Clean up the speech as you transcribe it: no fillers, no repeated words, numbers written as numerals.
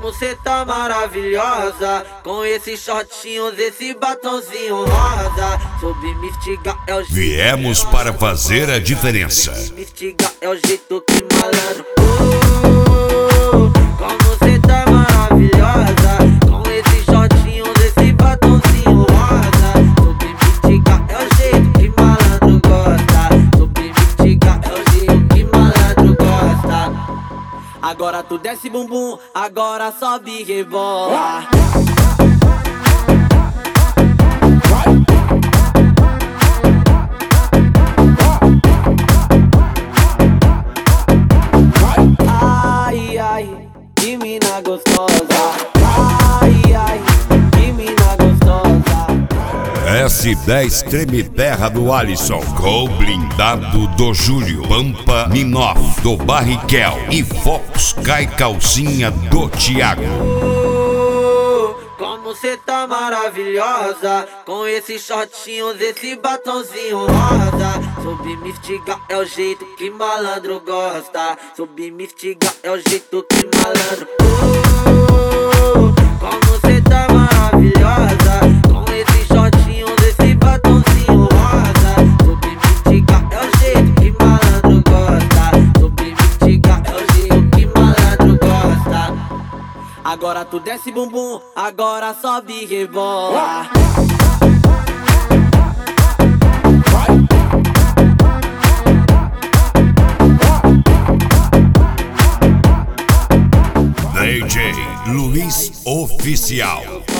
Como cê tá maravilhosa, com esses shortinhos, esse batonzinho rosa. Soube me instigar, é o jeito. Viemos para fazer a diferença. Me instigar, é o jeito que malandro. Como cê tá maravilhosa, com esses shortinhos, esse batonzinho rosa. Soube me instigar, é o jeito que malandro gosta. Soube me instigar, é o jeito que malandro gosta. Agora tu desce bumbum, agora sobe e rebola. Ai, ai, que mina gostosa. Ai, ai, que mina gostosa. S10 Treme Terra do Alisson, Gol Blindado do Júlio, Pampa Minoff do Barriquel e Fox Cai Calcinha do Thiago. Como cê tá maravilhosa, com esses shortinhos, esse batonzinho rosa. Soube me instigar, é o jeito que malandro gosta. Soube me instigar, é o jeito que malandro. Como cê tá maravilhosa, com esses shortinhos, esse batonzinho rosa. Soube me instigar, é o jeito que malandro gosta. Soube me instigar, é o jeito que malandro gosta. Agora tu desce bumbum, agora sobe e rebola. DJ Luiz Oficial.